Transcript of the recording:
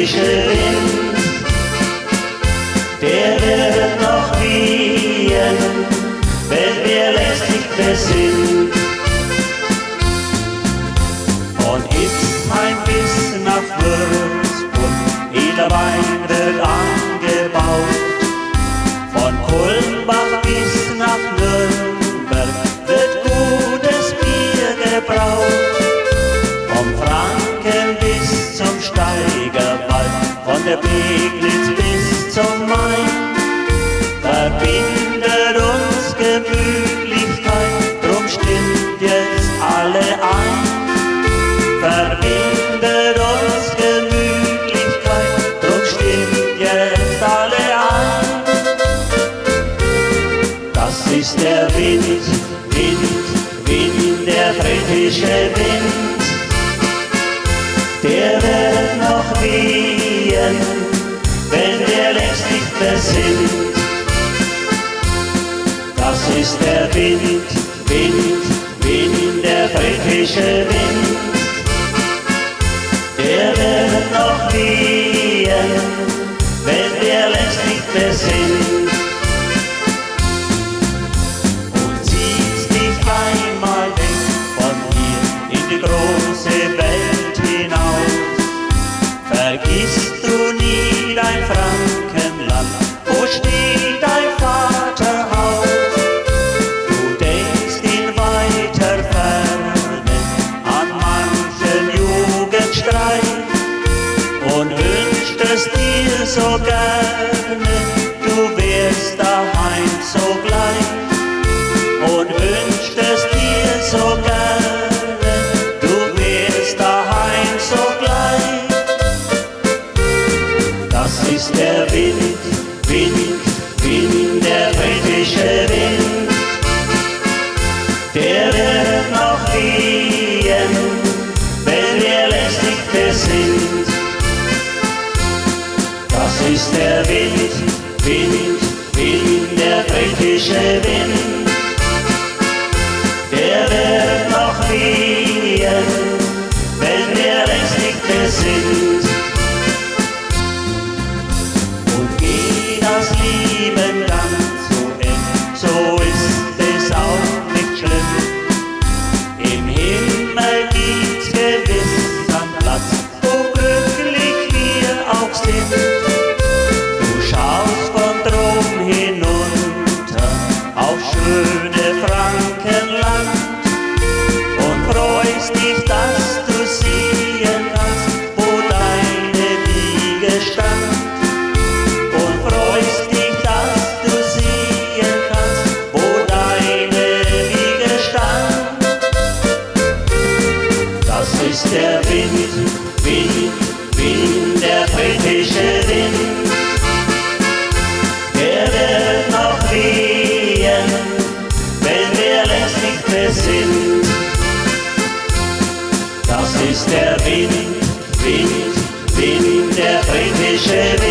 frische Wind, der wird noch wehen, wenn wir längst nicht mehr sind. Von Itzheim bis nach Würzburg, jeder Wein wird angebaut. Von Kulmbach bis nach Nürnberg wird gutes Bier gebraut. Vom Franken bis zum Steigerwald, von der Pegnitz bis zum Main, verbindet uns Gemütlichkeit, drum stimmt jetzt alle ein. Verbindet uns Gemütlichkeit, drum stimmt jetzt alle ein. Das ist der Wind, Wind, Wind, der fränkische Wind, der wird noch wehen, wenn wir längst nicht mehr sind. Das ist der Wind, Wind, Wind, der fränkische Wind, der wird noch wehen, wenn wir längst nicht mehr sind. Und ziehst dich einmal weg von hier in die große Welt hinaus, vergisst du nie dein Frankenland, wo steht dein Vaterhaus. Du denkst in weiter Ferne an manchen Jugendstreit und wünscht es dir so gerne, du wärst daheim sogleich. Und wünscht es dir so gerne, du wärst daheim sogleich. Das ist der Wind, Wind, Wind, der fränkische Wind, der wird noch wehen, wenn wir längst nicht mehr sind. Das ist der Wind, Wind, Wind, der fränkische Wind, der wird noch wehen, wenn wir längst nicht mehr sind. Und geht das Leben dann zu Ende, so ist es auch nicht schlimm. Im Himmel gibt's gewiss einen Platz, wo glücklich wir auch sind. Du schaust von drum hinunter auf schöne Frankenland und freust dich, dass du sehen kannst, wo deine Wiege stand. Und freust dich, dass du sehen kannst, wo deine Wiege stand. Das ist der Wind, Wind, Wind, der fränkische Wind, der wird noch wehen, wenn wir längst nicht mehr sind. Das ist der Wind, Wind, Wind, der fränkische Wind,